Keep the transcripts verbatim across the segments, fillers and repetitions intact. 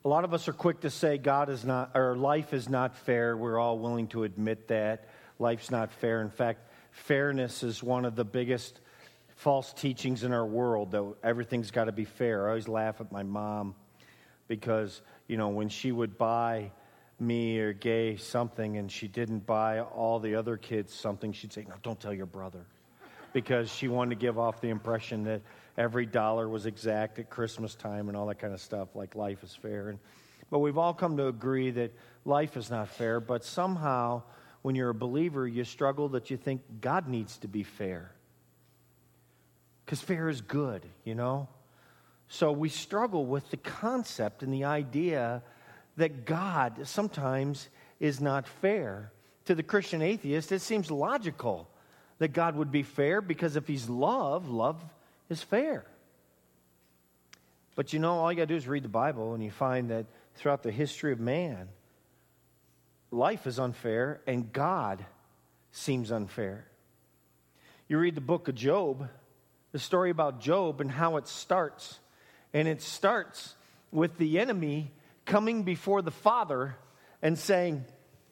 A lot of us are quick to say God is not, or life is not fair. We're all willing to admit that. Life's not fair. In fact, fairness is one of the biggest false teachings in our world, though everything's got to be fair. I always laugh at my mom because, you know, when she would buy me or Gay something and she didn't buy all the other kids something, she'd say, no, don't tell your brother. Because she wanted to give off the impression that every dollar was exact at Christmas time and all that kind of stuff, like life is fair. And, but we've all come to agree that life is not fair, but somehow when you're a believer, you struggle that you think God needs to be fair. Because fair is good, you know? So we struggle with the concept and the idea that God sometimes is not fair. To the Christian atheist, it seems logical that God would be fair because if he's love, love is fair. But you know, all you got to do is read the Bible and you find that throughout the history of man, life is unfair and God seems unfair. You read the book of Job, the story about Job and how it starts. And it starts with the enemy coming before the Father and saying,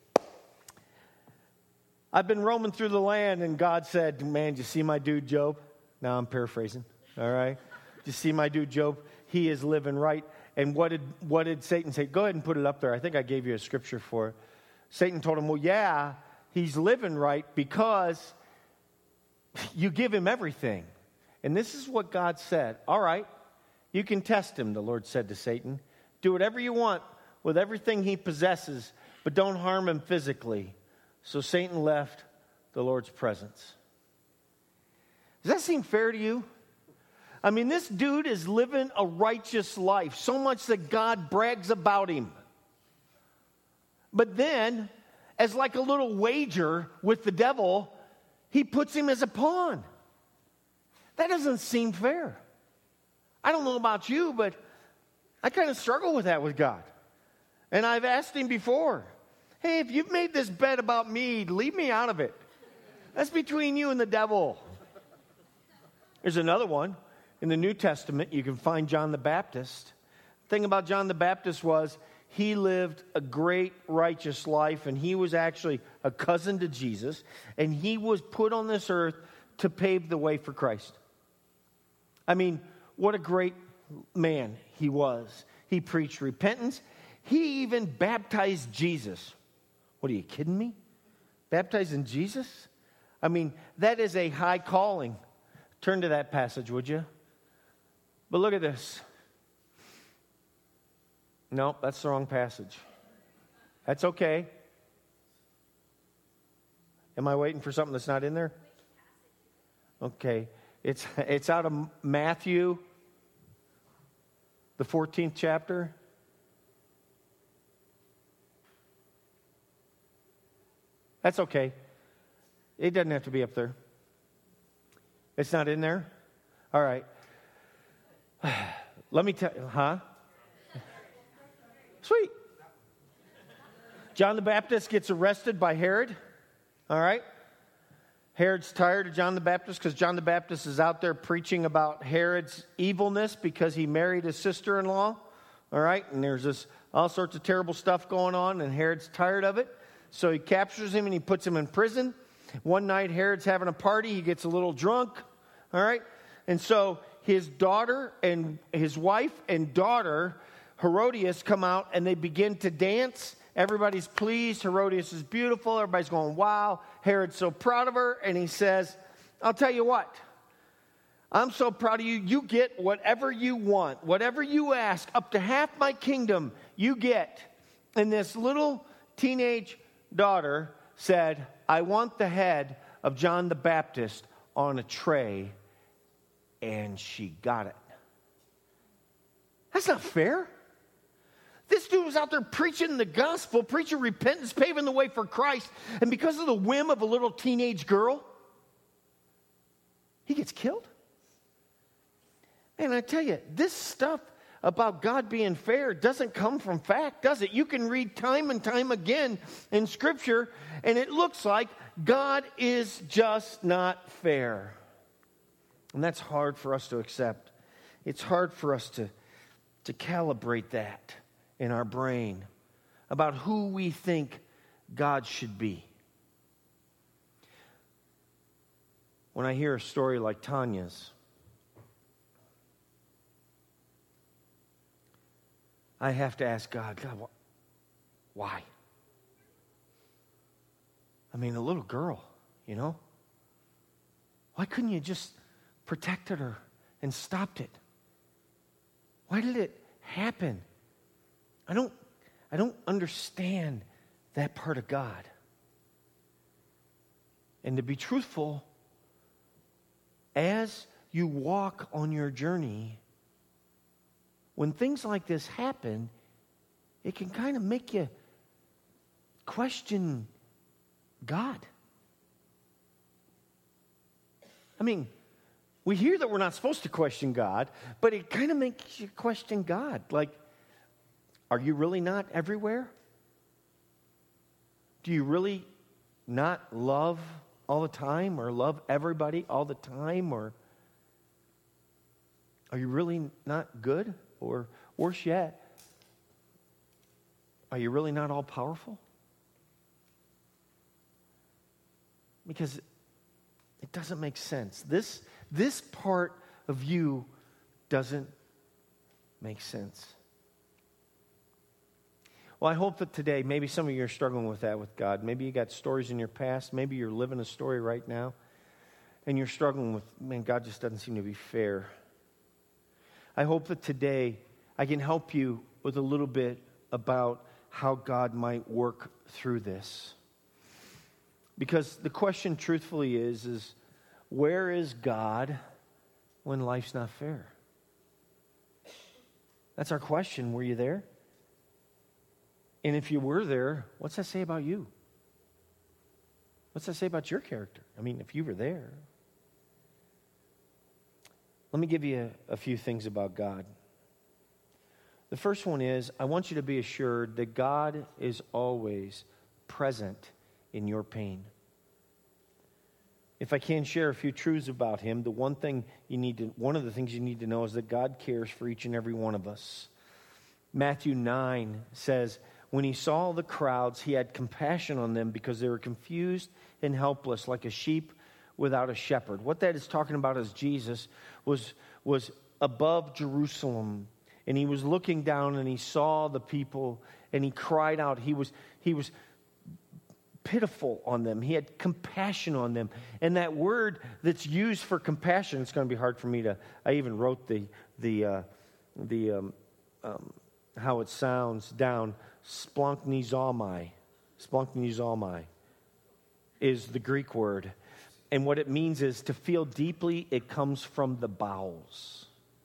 I've been roaming through the land, and God said, man, did you see my dude Job? Now I'm paraphrasing, all right? Did you see my dude Job? He is living right. And what did what did Satan say? Go ahead and put it up there. I think I gave you a scripture for it. Satan told him, well, yeah, he's living right because you give him everything. And this is what God said. All right, you can test him, the Lord said to Satan. Do whatever you want with everything he possesses, but don't harm him physically. So Satan left the Lord's presence. Does that seem fair to you? I mean, this dude is living a righteous life, so much that God brags about him. But then, as like a little wager with the devil, he puts him as a pawn. That doesn't seem fair. I don't know about you, but I kind of struggle with that with God. And I've asked him before, hey, if you've made this bet about me, leave me out of it. That's between you and the devil. There's another one. In the New Testament, you can find John the Baptist. The thing about John the Baptist was he lived a great righteous life, and he was actually a cousin to Jesus, and he was put on this earth to pave the way for Christ. I mean, what a great man he was. He preached repentance. He even baptized Jesus. What, are you kidding me? Baptizing Jesus? I mean, that is a high calling. Turn to that passage, would you? But look at this. No, that's the wrong passage. That's okay. Am I waiting for something that's not in there? Okay. It's, it's out of Matthew, the fourteenth chapter. That's okay. It doesn't have to be up there. It's not in there? All right. Let me tell you, huh? Sweet. John the Baptist gets arrested by Herod. All right. Herod's tired of John the Baptist because John the Baptist is out there preaching about Herod's evilness because he married his sister-in-law. All right. And there's this all sorts of terrible stuff going on, and Herod's tired of it. So he captures him and he puts him in prison. One night, Herod's having a party. He gets a little drunk. All right. And so his daughter and his wife and daughter, Herodias, come out and they begin to dance. Everybody's pleased. Herodias is beautiful. Everybody's going, wow. Herod's so proud of her. And he says, I'll tell you what. I'm so proud of you. You get whatever you want. Whatever you ask, up to half my kingdom, you get. And this little teenage daughter said, I want the head of John the Baptist on a tray. And she got it. That's not fair. This dude was out there preaching the gospel, preaching repentance, paving the way for Christ. And because of the whim of a little teenage girl, he gets killed. And I tell you, this stuff about God being fair doesn't come from fact, does it? You can read time and time again in Scripture, and it looks like God is just not fair. And that's hard for us to accept. It's hard for us to, to calibrate that in our brain about who we think God should be. When I hear a story like Tanya's, I have to ask God, God, wh- why? I mean, a little girl, you know? Why couldn't you just protected her and stopped it? Why did it happen? I don't, I don't understand that part of God. And to be truthful, as you walk on your journey, when things like this happen, it can kind of make you question God. I mean, we hear that we're not supposed to question God, but it kind of makes you question God. Like, are you really not everywhere? Do you really not love all the time or love everybody all the time? Or are you really not good? Or worse yet, are you really not all powerful? Because it doesn't make sense. This, this part of you doesn't make sense. Well, I hope that today, maybe some of you are struggling with that with God. Maybe you got stories in your past. Maybe you're living a story right now. And you're struggling with, man, God just doesn't seem to be fair. I hope that today I can help you with a little bit about how God might work through this. Because the question truthfully is, is where is God when life's not fair? That's our question. Were you there? And if you were there, what's that say about you? What's that say about your character? I mean, if you were there. Let me give you a, a few things about God. The first one is, I want you to be assured that God is always present in your pain. If I can share a few truths about Him, the one thing you need to, one of the things you need to know is that God cares for each and every one of us. Matthew nine says, when He saw the crowds, He had compassion on them because they were confused and helpless like a sheep without a shepherd. What that is talking about is Jesus was, was above Jerusalem, and He was looking down and He saw the people and He cried out. He was, he was pitiful on them. He had compassion on them. And that word that's used for compassion, it's going to be hard for me to, I even wrote the, the, uh, the um, um, how it sounds down, splanchnizomai. Splanchnizomai is the Greek word. And what it means is to feel deeply, it comes from the bowels.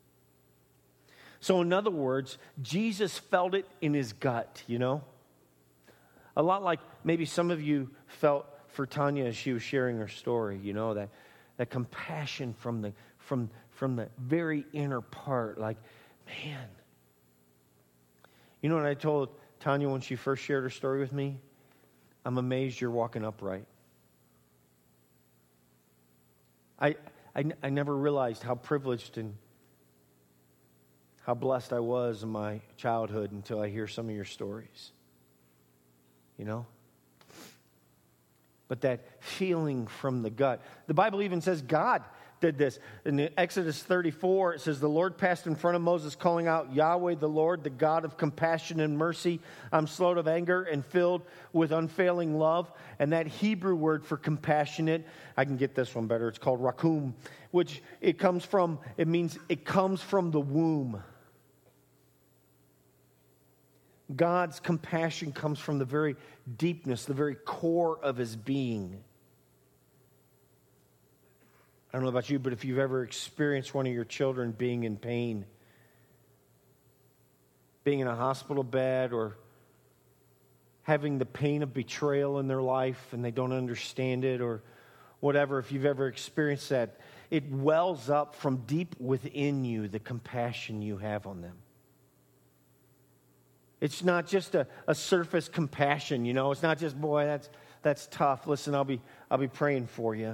So in other words, Jesus felt it in His gut, you know? A lot like maybe some of you felt for Tanya as she was sharing her story, you know, that, that compassion from the, from, from the very inner part, like, man. You know what I told Tanya when she first shared her story with me? I'm amazed you're walking upright. I, I, I never realized how privileged and how blessed I was in my childhood until I hear some of your stories. You know? But that feeling from the gut. The Bible even says God did this. In Exodus thirty-four, it says, the Lord passed in front of Moses, calling out, Yahweh the Lord, the God of compassion and mercy. I'm slow to anger and filled with unfailing love. And that Hebrew word for compassionate, I can get this one better. It's called rakum, which it comes from, it means it comes from the womb. God's compassion comes from the very deepness, the very core of His being. I don't know about you, but if you've ever experienced one of your children being in pain, being in a hospital bed, or having the pain of betrayal in their life and they don't understand it, or whatever, if you've ever experienced that, it wells up from deep within you, the compassion you have on them. It's not just a, a surface compassion, you know. It's not just, boy, that's that's tough. Listen, I'll be I'll be praying for you.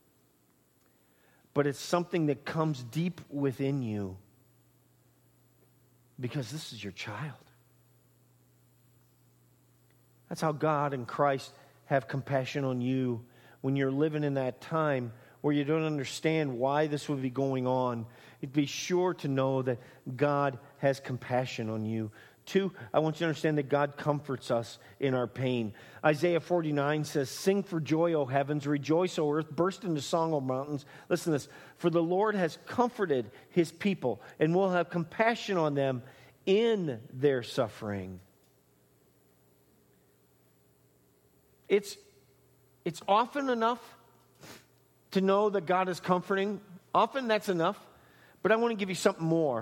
But it's something that comes deep within you because this is your child. That's how God and Christ have compassion on you when you're living in that time where you don't understand why this would be going on. Be sure to know that God has compassion on you. Two, I want you to understand that God comforts us in our pain. Isaiah forty-nine says, "Sing for joy, O heavens, rejoice, O earth, burst into song, O mountains." Listen to this. "For the Lord has comforted his people and will have compassion on them in their suffering." It's, it's often enough to know that God is comforting. Often that's enough. But I want to give you something more.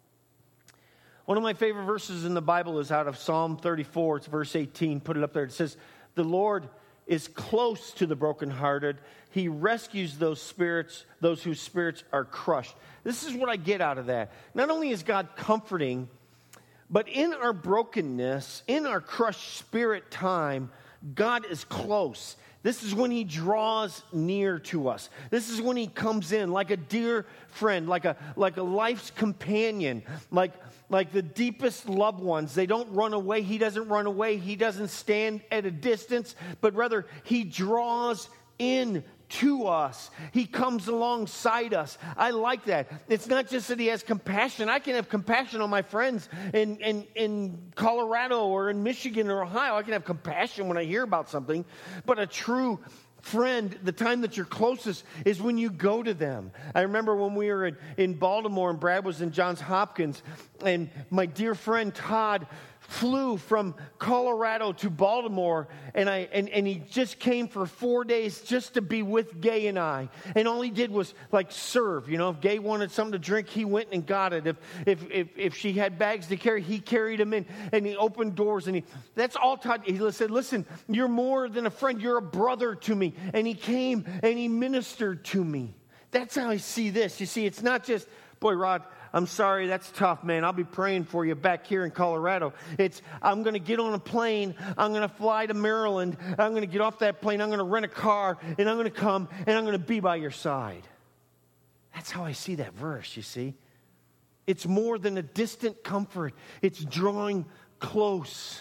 One of my favorite verses in the Bible is out of Psalm thirty-four. It's verse eighteen. Put it up there. It says, "The Lord is close to the brokenhearted. He rescues those spirits, those whose spirits are crushed." This is what I get out of that. Not only is God comforting, but in our brokenness, in our crushed spirit time, God is close. This is when he draws near to us. This is when he comes in like a dear friend, like a like a life's companion, like, like the deepest loved ones. They don't run away. He doesn't run away. He doesn't stand at a distance, but rather he draws in to us. He comes alongside us. I like that. It's not just that he has compassion. I can have compassion on my friends in, in, in Colorado or in Michigan or Ohio. I can have compassion when I hear about something. But a true friend, the time that you're closest is when you go to them. I remember when we were in, in Baltimore and Brad was in Johns Hopkins, and my dear friend Todd flew from Colorado to Baltimore, and I and, and he just came for four days just to be with Gay and I. And all he did was like serve. You know, if Gay wanted something to drink, he went and got it. If if if, if she had bags to carry, he carried them in, and he opened doors. And he that's all Todd. He said, "Listen, you're more than a friend. You're a brother to me." And he came and he ministered to me. That's how I see this. You see, it's not just, "Boy, Rod, I'm sorry, that's tough, man. I'll be praying for you back here in Colorado." It's, "I'm going to get on a plane. I'm going to fly to Maryland. I'm going to get off that plane. I'm going to rent a car, and I'm going to come, and I'm going to be by your side." That's how I see that verse, you see. It's more than a distant comfort. It's drawing close.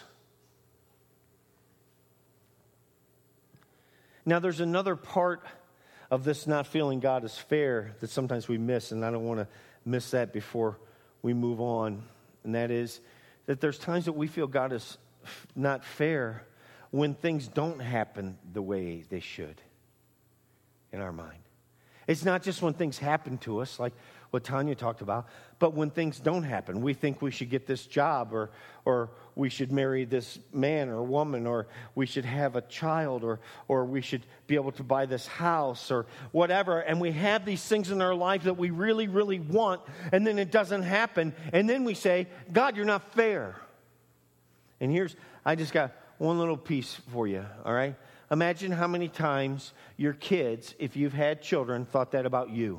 Now, there's another part of this not feeling God is fair that sometimes we miss, and I don't want to miss that before we move on. And that is that there's times that we feel God is not fair when things don't happen the way they should in our mind. It's not just when things happen to us, like what Tanya talked about, but when things don't happen. We think we should get this job, or or we should marry this man or woman, or we should have a child, or or we should be able to buy this house, or whatever. And we have these things in our life that we really, really want, and then it doesn't happen. And then we say, "God, you're not fair." And here's, I just got one little piece for you, all right? Imagine how many times your kids, if you've had children, thought that about you.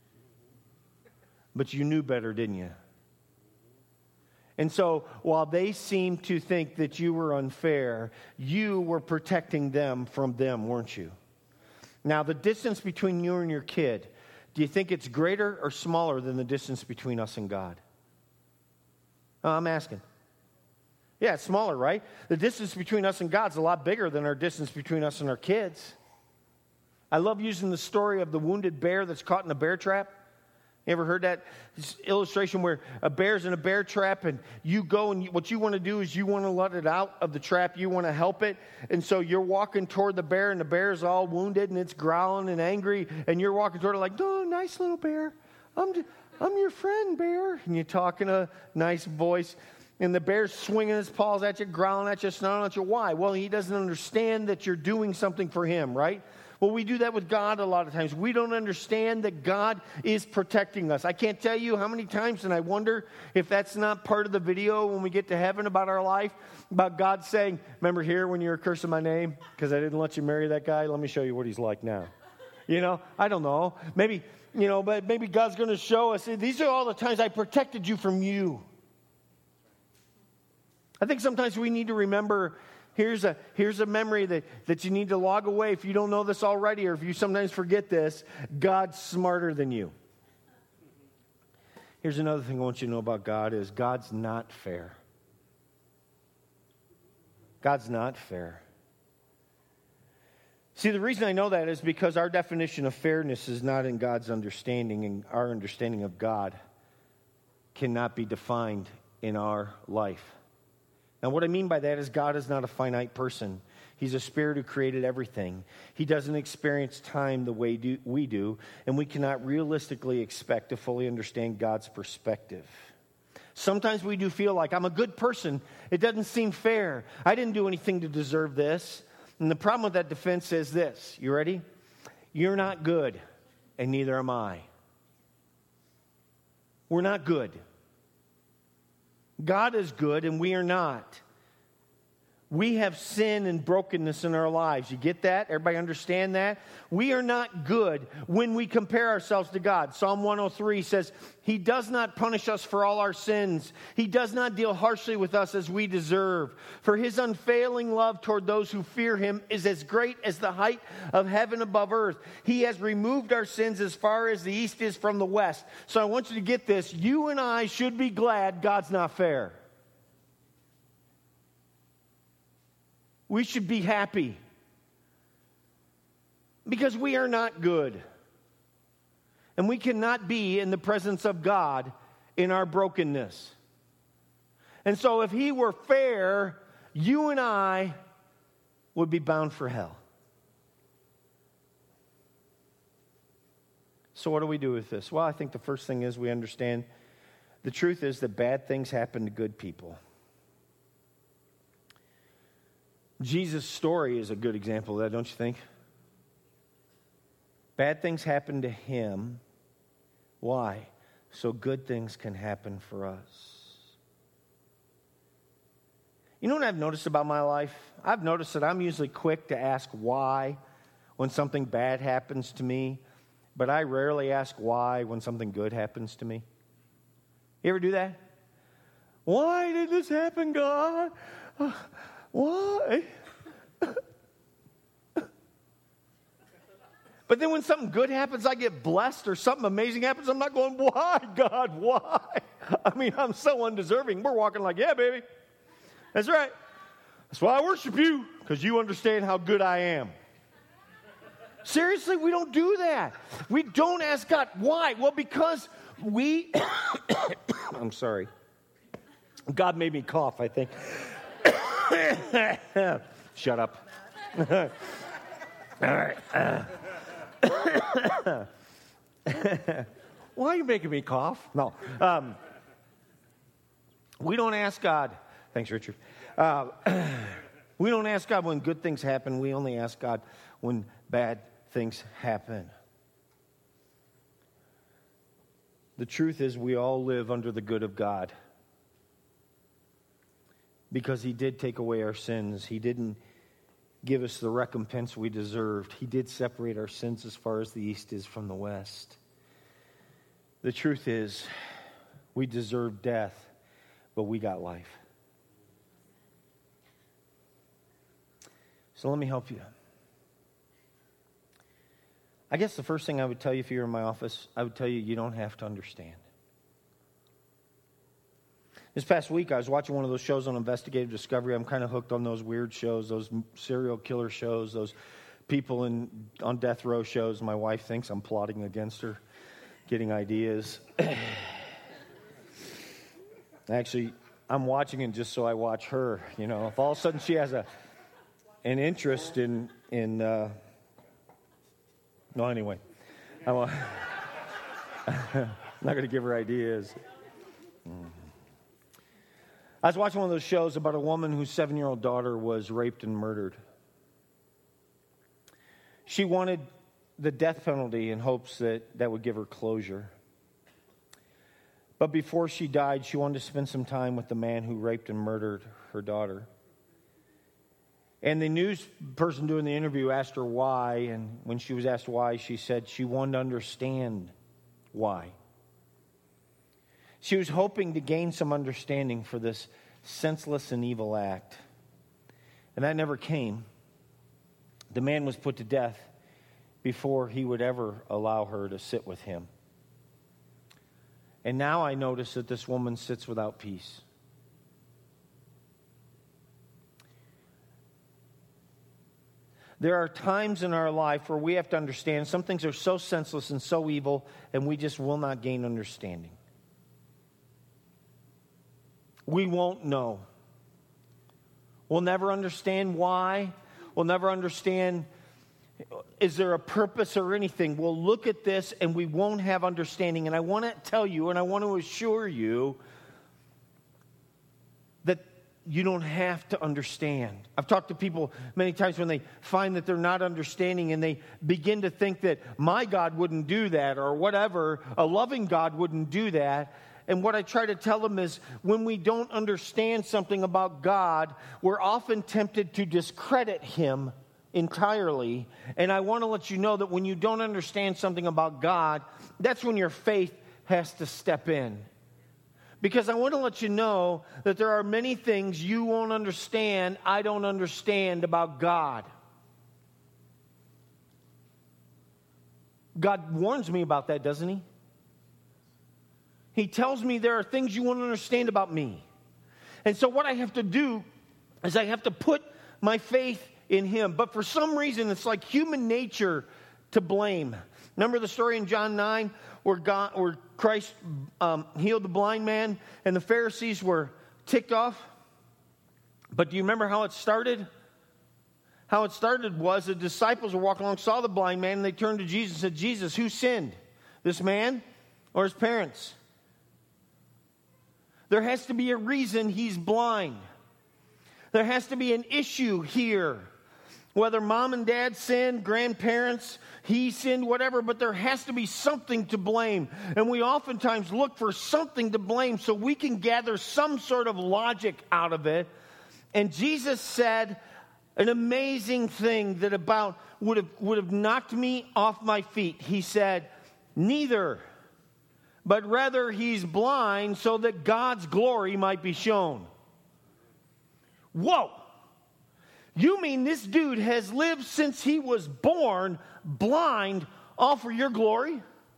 But you knew better, didn't you? And so while they seemed to think that you were unfair, you were protecting them from them, weren't you? Now, the distance between you and your kid, do you think it's greater or smaller than the distance between us and God? Oh, I'm asking. Yeah, it's smaller, right? The distance between us and God's a lot bigger than our distance between us and our kids. I love using the story of the wounded bear that's caught in a bear trap. You ever heard that illustration where a bear's in a bear trap, and you go, and you, what you want to do is you want to let it out of the trap. You want to help it. And so you're walking toward the bear, and the bear's all wounded, and it's growling and angry. And you're walking toward it like, "Oh, nice little bear. I'm, just, I'm your friend, bear." And you talk in a nice voice. And the bear's swinging his paws at you, growling at you, snarling at you. Why? Well, he doesn't understand that you're doing something for him, right? Well, we do that with God a lot of times. We don't understand that God is protecting us. I can't tell you how many times, and I wonder if that's not part of the video when we get to heaven about our life, about God saying, "Remember here when you were cursing my name because I didn't let you marry that guy? Let me show you what he's like now." You know, I don't know. Maybe, you know, but maybe God's going to show us, these are all the times I protected you from you. I think sometimes we need to remember, here's a here's a memory that, that you need to log away if you don't know this already, or if you sometimes forget this. God's smarter than you. Here's another thing I want you to know about God is God's not fair. God's not fair. See, the reason I know that is because our definition of fairness is not in God's understanding, and our understanding of God cannot be defined in our life. Now, what I mean by that is God is not a finite person. He's a spirit who created everything. He doesn't experience time the way do, we do, and we cannot realistically expect to fully understand God's perspective. Sometimes we do feel like, I'm a good person. It doesn't seem fair. I didn't do anything to deserve this. And the problem with that defense is this. You ready? You're not good, and neither am I. We're not good. God is good, and we are not. We have sin and brokenness in our lives. You get that? Everybody understand that? We are not good when we compare ourselves to God. Psalm one oh three says, He does not punish us for all our sins. He does not deal harshly with us as we deserve. For His unfailing love toward those who fear Him is as great as the height of heaven above earth. He has removed our sins as far as the east is from the west. So I want you to get this. You and I should be glad God's not fair. We should be happy because we are not good. And we cannot be in the presence of God in our brokenness. And so if He were fair, you and I would be bound for hell. So what do we do with this? Well, I think the first thing is we understand the truth is that bad things happen to good people. Jesus' story is a good example of that, don't you think? Bad things happen to Him. Why? So good things can happen for us. You know what I've noticed about my life? I've noticed that I'm usually quick to ask why when something bad happens to me, but I rarely ask why when something good happens to me. You ever do that? Why did this happen, God? Why? But then when something good happens, I get blessed, or something amazing happens, I'm not going, why, God, why? I mean, I'm so undeserving. We're walking like, yeah, baby. That's right. That's why I worship you, because you understand how good I am. Seriously, we don't do that. We don't ask God, why? Well, because we, I'm sorry. God made me cough, I think. Shut up. All right. Uh. Why are you making me cough? No. Um, we don't ask God. Thanks, Richard. Uh, we don't ask God when good things happen. We only ask God when bad things happen. The truth is we all live under the good of God. Because He did take away our sins. He didn't give us the recompense we deserved. He did separate our sins as far as the east is from the west. The truth is, we deserve death, but we got life. So let me help you. I guess the first thing I would tell you if you're in my office, I would tell you you don't have to understand. This past week, I was watching one of those shows on investigative discovery. I'm kind of hooked on those weird shows, those serial killer shows, those people in on death row shows. My wife thinks I'm plotting against her, getting ideas. Actually, I'm watching it just so I watch her. You know, if all of a sudden she has a an interest in in. Uh, no, anyway, I'm not going to give her ideas. Mm. I was watching one of those shows about a woman whose seven-year-old daughter was raped and murdered. She wanted the death penalty in hopes that that would give her closure. But before she died, she wanted to spend some time with the man who raped and murdered her daughter. And the news person doing the interview asked her why, and when she was asked why, she said she wanted to understand why. She was hoping to gain some understanding for this senseless and evil act. And that never came. The man was put to death before he would ever allow her to sit with him. And now I notice that this woman sits without peace. There are times in our life where we have to understand some things are so senseless and so evil, and we just will not gain understanding. We won't know. We'll never understand why. We'll never understand, is there a purpose or anything? We'll look at this and we won't have understanding. And I want to tell you and I want to assure you that you don't have to understand. I've talked to people many times when they find that they're not understanding and they begin to think that my God wouldn't do that or whatever, a loving God wouldn't do that. And what I try to tell them is when we don't understand something about God, we're often tempted to discredit Him entirely. And I want to let you know that when you don't understand something about God, that's when your faith has to step in. Because I want to let you know that there are many things you won't understand, I don't understand about God. God warns me about that, doesn't He? He tells me there are things you won't understand about me. And so what I have to do is I have to put my faith in Him. But for some reason, it's like human nature to blame. Remember the story in John nine where, God, where Christ um, healed the blind man and the Pharisees were ticked off? But do you remember how it started? How it started was the disciples were walking along, saw the blind man, and they turned to Jesus and said, Jesus, who sinned? This man or his parents? There has to be a reason he's blind. There has to be an issue here. Whether mom and dad sinned, grandparents, he sinned, whatever, but there has to be something to blame. And we oftentimes look for something to blame so we can gather some sort of logic out of it. And Jesus said an amazing thing that about would have, would have knocked me off my feet. He said, neither, but rather he's blind so that God's glory might be shown. Whoa! You mean this dude has lived since he was born blind, all for your glory?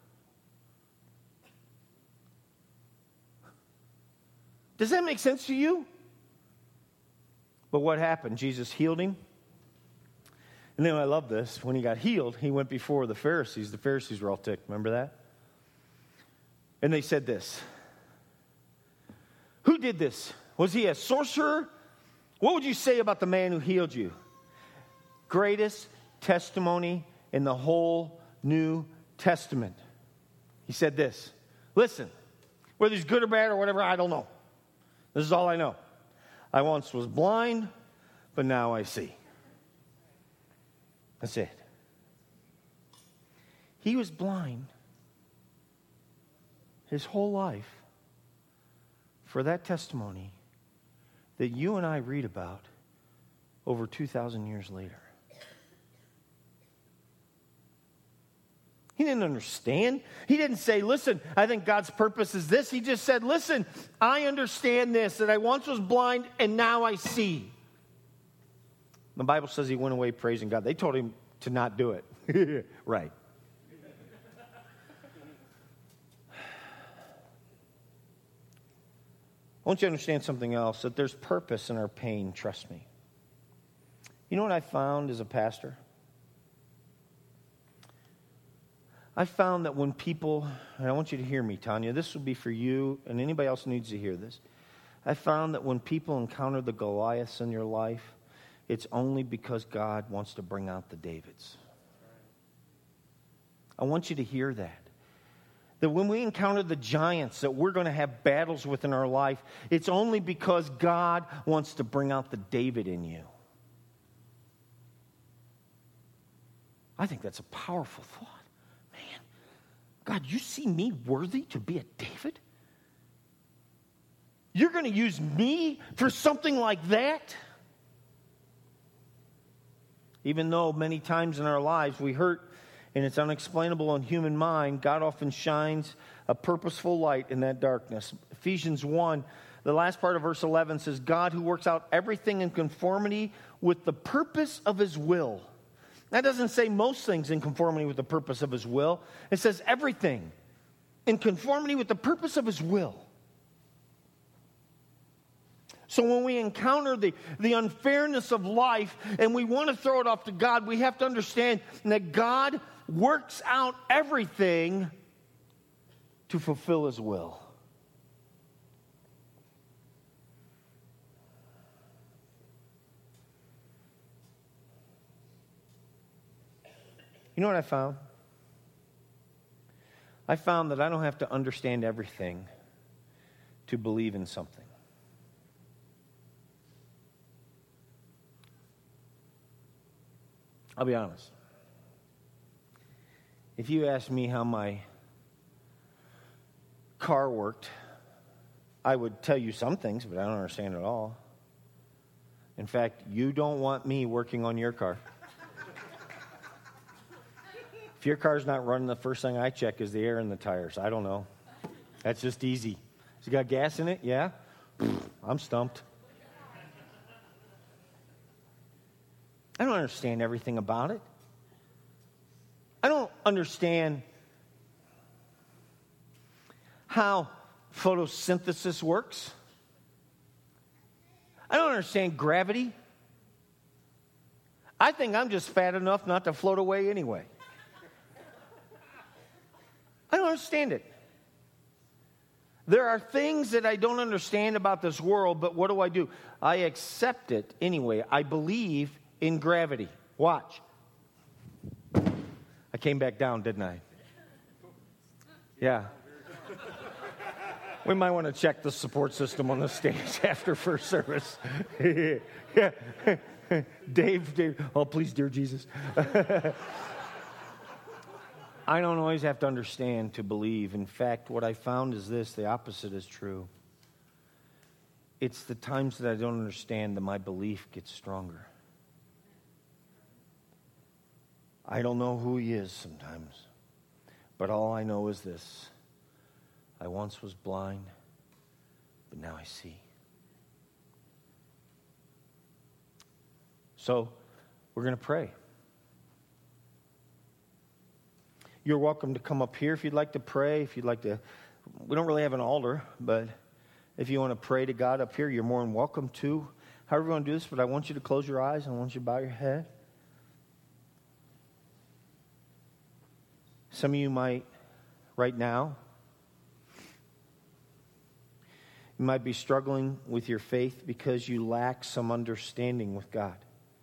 Does that make sense to you? But what happened? Jesus healed him. And then I love this. When he got healed, he went before the Pharisees. The Pharisees were all ticked. Remember that? And they said this. Who did this? Was he a sorcerer? What would you say about the man who healed you? Greatest testimony in the whole New Testament. He said this. Listen, whether he's good or bad or whatever, I don't know. This is all I know. I once was blind, but now I see. That's it. He was blind his whole life for that testimony that you and I read about over two thousand years later. He didn't understand. He didn't say, listen, I think God's purpose is this. He just said, listen, I understand this, that I once was blind and now I see. The Bible says he went away praising God. They told him to not do it. Right. I want you to understand something else, that there's purpose in our pain, trust me. You know what I found as a pastor? I found that when people, and I want you to hear me, Tanya, this will be for you and anybody else who needs to hear this. I found that when people encounter the Goliaths in your life, it's only because God wants to bring out the Davids. I want you to hear that. That when we encounter the giants that we're going to have battles with in our life, it's only because God wants to bring out the David in you. I think that's a powerful thought. Man, God, you see me worthy to be a David? You're going to use me for something like that? Even though many times in our lives we hurt and it's unexplainable in human mind, God often shines a purposeful light in that darkness. Ephesians one, the last part of verse eleven says, God who works out everything in conformity with the purpose of His will. That doesn't say most things in conformity with the purpose of His will. It says everything in conformity with the purpose of His will. So when we encounter the, the unfairness of life and we want to throw it off to God, we have to understand that God works out everything to fulfill His will. You know what I found? I found that I don't have to understand everything to believe in something. I'll be honest. If you asked me how my car worked, I would tell you some things, but I don't understand it all. In fact, you don't want me working on your car. If your car's not running, the first thing I check is the air in the tires. I don't know. That's just easy. Has it got gas in it? Yeah? I'm stumped. I don't understand everything about it. I don't understand how photosynthesis works. I don't understand gravity. I think I'm just fat enough not to float away anyway. I don't understand it. There are things that I don't understand about this world, but what do I do? I accept it anyway. I believe in gravity. Watch. I came back down, didn't I? Yeah. We might want to check the support system on the stage after first service. Yeah. Dave, Dave, oh, please, dear Jesus. I don't always have to understand to believe. In fact, what I found is this, the opposite is true. It's the times that I don't understand that my belief gets stronger. I don't know who He is sometimes, but all I know is this. I once was blind, but now I see. So, we're going to pray. You're welcome to come up here if you'd like to pray, if you'd like to. We don't really have an altar, but if you want to pray to God up here, you're more than welcome to. However you want to do this, but I want you to close your eyes and I want you to bow your head. Some of you might, right now, you might be struggling with your faith because you lack some understanding with God.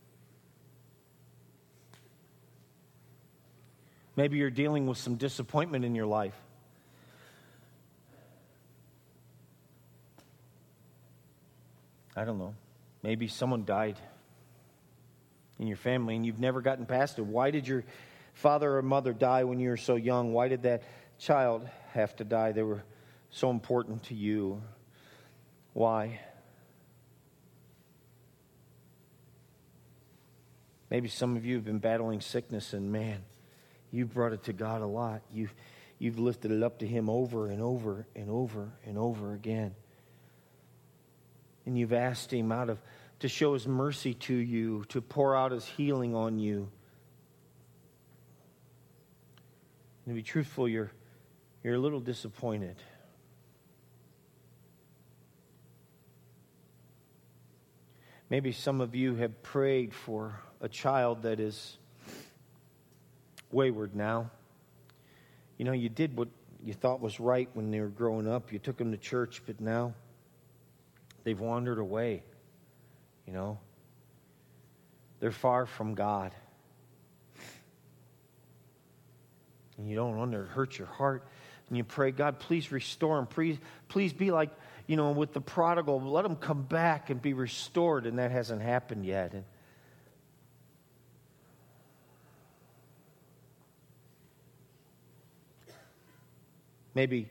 Maybe you're dealing with some disappointment in your life. I don't know. Maybe someone died in your family and you've never gotten past it. Why did your father or mother die when you were so young? Why did that child have to die? They were so important to you. Why? Maybe some of you have been battling sickness and man, you've brought it to God a lot. You've, you've lifted it up to Him over and over and over and over again. And you've asked Him out of to show His mercy to you, to pour out His healing on you. And to be truthful, you're, you're a little disappointed. Maybe some of you have prayed for a child that is wayward now. You know, you did what you thought was right when they were growing up. You took them to church, but now they've wandered away. You know, they're far from God. And you don't want to hurt your heart. And you pray, God, please restore them. Please, please be like, you know, with the prodigal, let them come back and be restored. And that hasn't happened yet. And Maybe,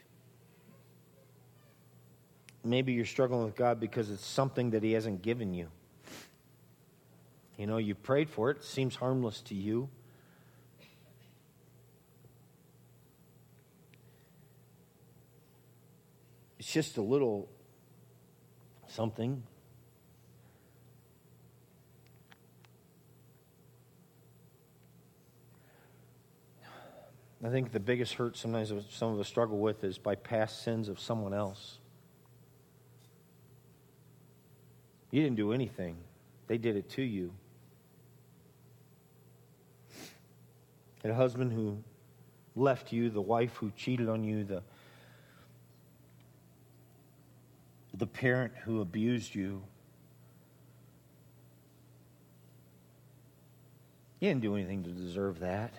maybe you're struggling with God because it's something that He hasn't given you. You know, you prayed for it. It seems harmless to you. It's just a little something. I think the biggest hurt sometimes some of us struggle with is by past sins of someone else. You didn't do anything. They did it to you. And a husband who left you, the wife who cheated on you, the, the parent who abused you. You didn't do anything to deserve that.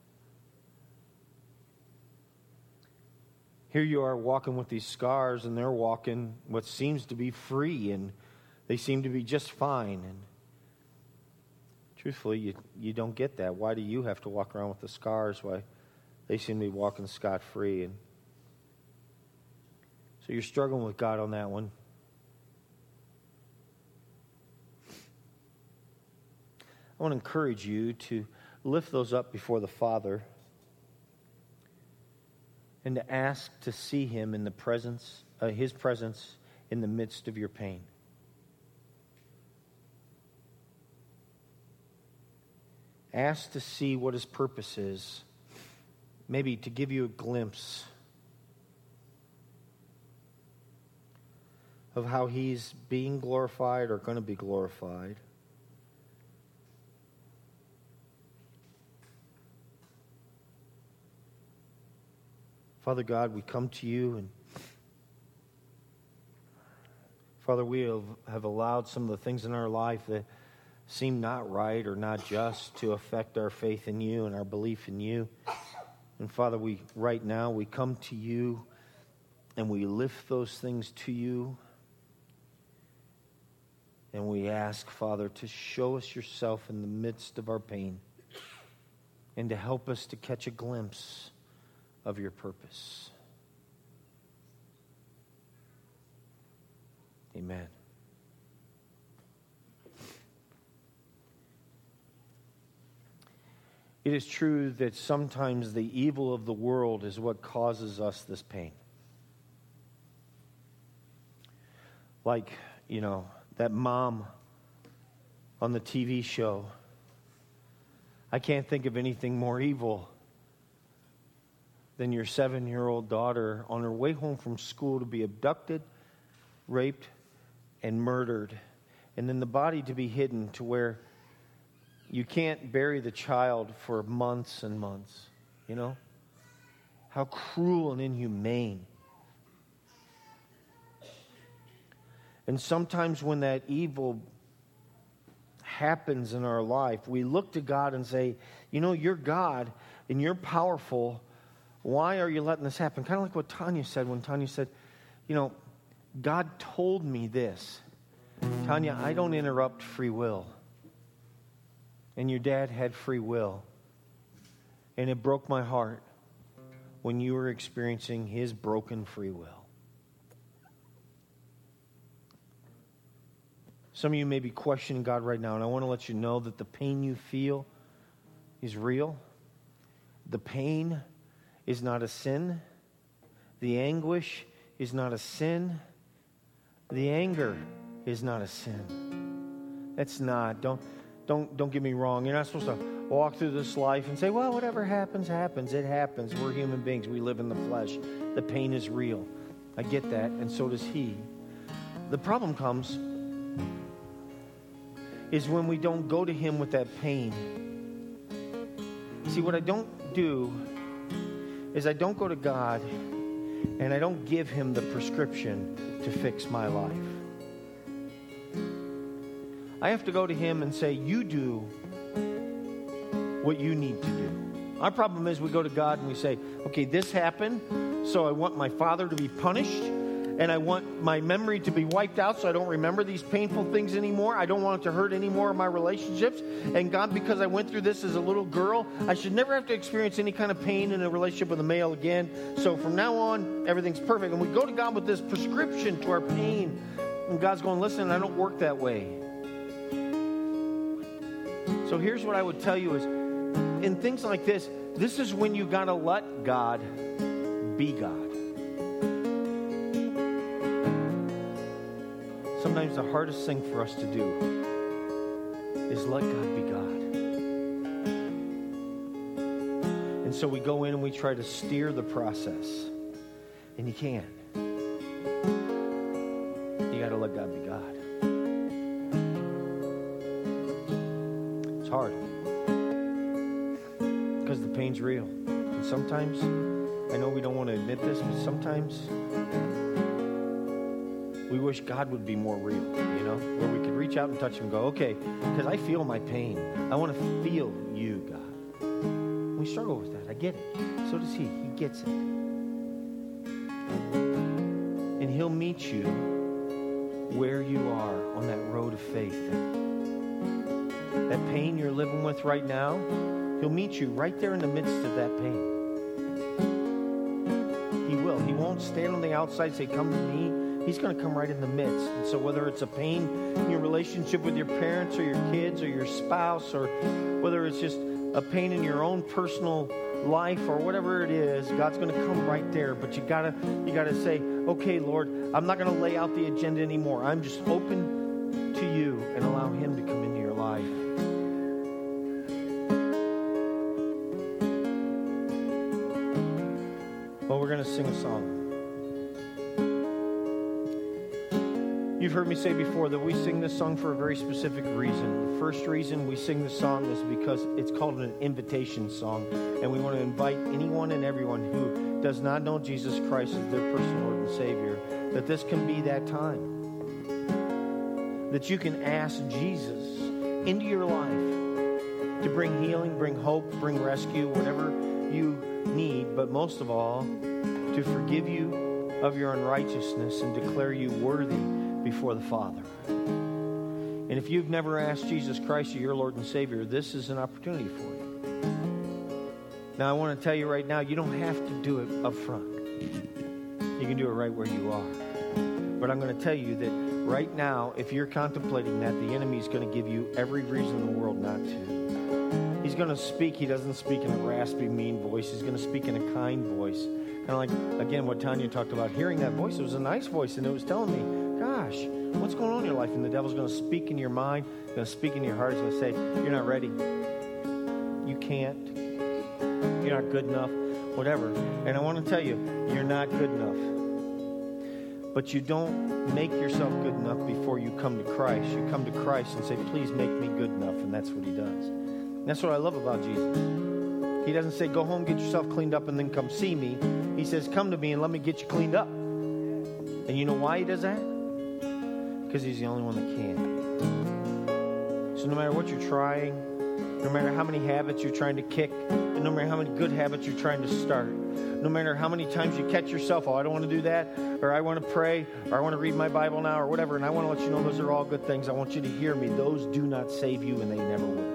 Here you are walking with these scars, and they're walking what seems to be free, and they seem to be just fine. And truthfully, you, you don't get that. Why do you have to walk around with the scars? Why they seem to be walking scot-free? And so you're struggling with God on that one. I want to encourage you to lift those up before the Father and to ask to see Him in the presence, uh, His presence in the midst of your pain. Ask to see what His purpose is, maybe to give you a glimpse of how He's being glorified or going to be glorified. Father God, we come to you, and Father, we have, have allowed some of the things in our life that seem not right or not just to affect our faith in you and our belief in you. And Father, we right now we come to you and we lift those things to you. And we ask, Father, to show us yourself in the midst of our pain and to help us to catch a glimpse of your purpose. Amen. It is true that sometimes the evil of the world is what causes us this pain. Like, you know, that mom on the T V show. I can't think of anything more evil than your seven-year-old daughter on her way home from school to be abducted, raped, and murdered. And then the body to be hidden to where you can't bury the child for months and months. You know? How cruel and inhumane. And sometimes when that evil happens in our life, we look to God and say, you know, you're God and you're powerful. Why are you letting this happen? Kind of like what Tanya said when Tanya said, you know, God told me this. Tanya, I don't interrupt free will. And your dad had free will. And it broke my heart when you were experiencing his broken free will. Some of you may be questioning God right now, and I want to let you know that the pain you feel is real. The pain is not a sin. The anguish is not a sin. The anger is not a sin. That's not. Don't don't don't get me wrong. You're not supposed to walk through this life and say, well, whatever happens, happens. It happens. We're human beings. We live in the flesh. The pain is real. I get that, and so does he. The problem comes is when we don't go to him with that pain. See, what I don't do is I don't go to God and I don't give him the prescription to fix my life. I have to go to him and say, you do what you need to do. Our problem is we go to God and we say, okay, this happened, so I want my father to be punished, and I want my memory to be wiped out so I don't remember these painful things anymore. I don't want it to hurt any more of my relationships. And God, because I went through this as a little girl, I should never have to experience any kind of pain in a relationship with a male again. So from now on, everything's perfect. And we go to God with this prescription to our pain. And God's going, listen, I don't work that way. So here's what I would tell you is, in things like this, this is when you got to let God be God. Sometimes the hardest thing for us to do is let God be God. And so we go in and we try to steer the process. And you can't. You got to let God be God. hard. Because the pain's real. And sometimes, I know we don't want to admit this, but sometimes we wish God would be more real, you know, where we could reach out and touch him and go, okay, because I feel my pain. I want to feel you, God. We struggle with that. I get it. So does he. He gets it. And he'll meet you where you are on that road of faith. That pain you're living with right now, he'll meet you right there in the midst of that pain. He will. He won't stand on the outside and say, come to me. He's going to come right in the midst. And so whether it's a pain in your relationship with your parents or your kids or your spouse, or whether it's just a pain in your own personal life or whatever it is, God's going to come right there. But you gotta, you gotta say, okay, Lord, I'm not going to lay out the agenda anymore. I'm just open to you and allow him to come into your life. Well, we're going to sing a song. You've heard me say before that we sing this song for a very specific reason. The first reason we sing this song is because it's called an invitation song, and we want to invite anyone and everyone who does not know Jesus Christ as their personal Lord and Savior, that this can be that time. That you can ask Jesus into your life to bring healing, bring hope, bring rescue, whatever you need, but most of all, to forgive you of your unrighteousness and declare you worthy before the Father. And if you've never asked Jesus Christ as your Lord and Savior, this is an opportunity for you. Now, I want to tell you right now, you don't have to do it up front. You can do it right where you are. But I'm going to tell you that right now, if you're contemplating that, the enemy is going to give you every reason in the world not to. He's going to speak. He doesn't speak in a raspy, mean voice. He's going to speak in a kind voice. Kind of like, again, what Tanya talked about, hearing that voice. It was a nice voice, and it was telling me, gosh, what's going on in your life? And the devil's going to speak in your mind, going to speak in your heart. He's going to say, you're not ready. You can't. You're not good enough. Whatever. And I want to tell you, you're not good enough. But you don't make yourself good enough before you come to Christ. You come to Christ and say, please make me good enough. And that's what he does. And that's what I love about Jesus. He doesn't say, go home, get yourself cleaned up, and then come see me. He says, come to me and let me get you cleaned up. And you know why he does that? Because he's the only one that can. So no matter what you're trying, no matter how many habits you're trying to kick, and no matter how many good habits you're trying to start, no matter how many times you catch yourself, oh, I don't want to do that, or I want to pray, or I want to read my Bible now, or whatever, and I want to let you know those are all good things. I want you to hear me. Those do not save you, and they never will.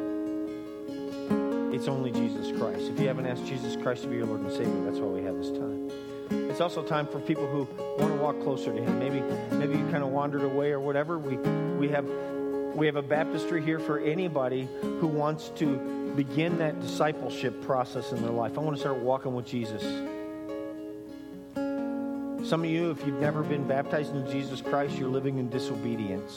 It's only Jesus Christ. If you haven't asked Jesus Christ to be your Lord and Savior, that's why we have this time. It's also time for people who want to walk closer to him. Maybe maybe you kind of wandered away or whatever. We we have we have a baptistry here for anybody who wants to begin that discipleship process in their life. I want to start walking with Jesus. Some of you, if you've never been baptized in Jesus Christ, you're living in disobedience.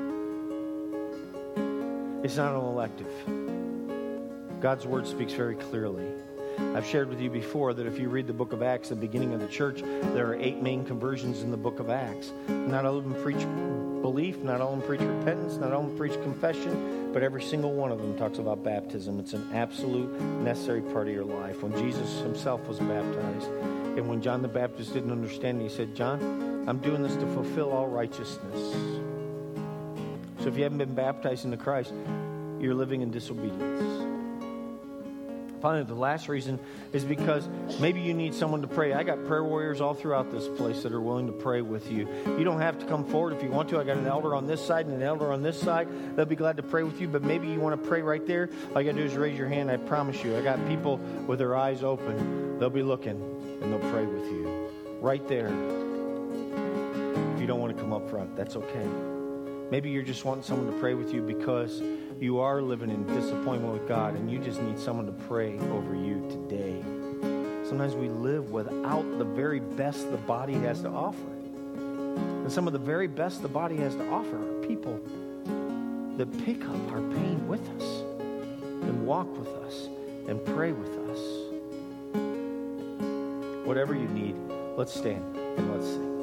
It's not an elective. God's word speaks very clearly. I've shared with you before that if you read the book of Acts, the beginning of the church, there are eight main conversions in the book of Acts. Not all of them preach belief, not all of them preach repentance, not all of them preach confession, but every single one of them talks about baptism. It's an absolute necessary part of your life. When Jesus himself was baptized, and when John the Baptist didn't understand, he said, John, I'm doing this to fulfill all righteousness. So if you haven't been baptized into Christ, you're living in disobedience. Finally, the last reason is because maybe you need someone to pray. I got prayer warriors all throughout this place that are willing to pray with you. You don't have to come forward if you want to. I got an elder on this side and an elder on this side. They'll be glad to pray with you, but maybe you want to pray right there. All you got to do is raise your hand. I promise you, I got people with their eyes open. They'll be looking, and they'll pray with you. Right there. If you don't want to come up front, that's okay. Maybe you're just wanting someone to pray with you because you are living in disappointment with God and you just need someone to pray over you today. Sometimes we live without the very best the body has to offer. And some of the very best the body has to offer are people that pick up our pain with us and walk with us and pray with us. Whatever you need, let's stand and let's sing.